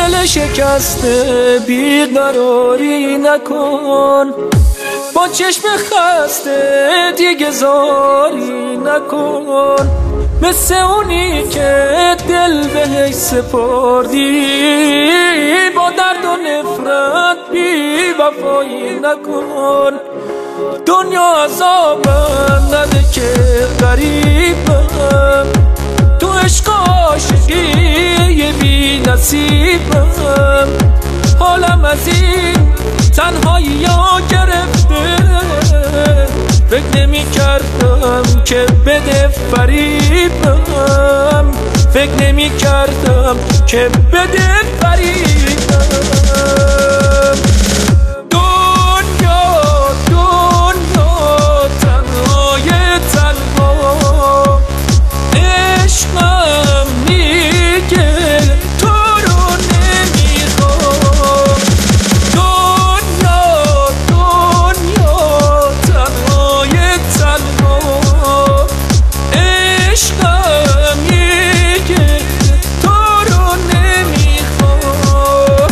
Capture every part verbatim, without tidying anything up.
دل شکسته بیقراری نکن، با چشم خسته دیگه زاری نکن، مثل اونی که دل بهش سپردی با درد و نفرت بی وفایی نکن. دنیا عذابم نده که غریبم، تو عشق عاشقی بی نصیبم، حالم از این تنهایی ها گرفته، فکر نمی کردم که بده فریبم، فکر نمی کردم که بده فریبم. دنیا دنیا تنهای تنها، عشقم میگه تو رو نمیخوام. دنیا دنیا تنهای تنها، عشقم میگه تو رو نمیخوام.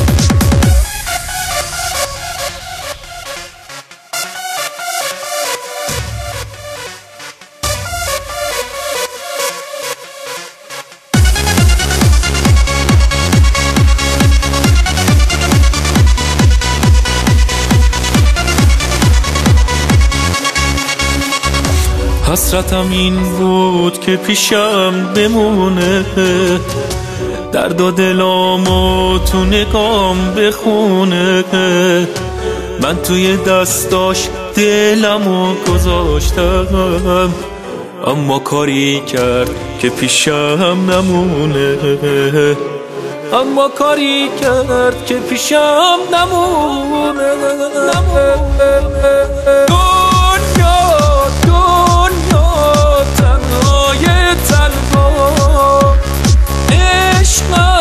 حسرتم این بود که پیشم بمونه، درد و دلامو تو نگام بخونه، من توی دستاش دلمو گذاشتم، اما کاری کرد که پیشم نمونه، اما کاری کرد که پیشم نمونه. تنها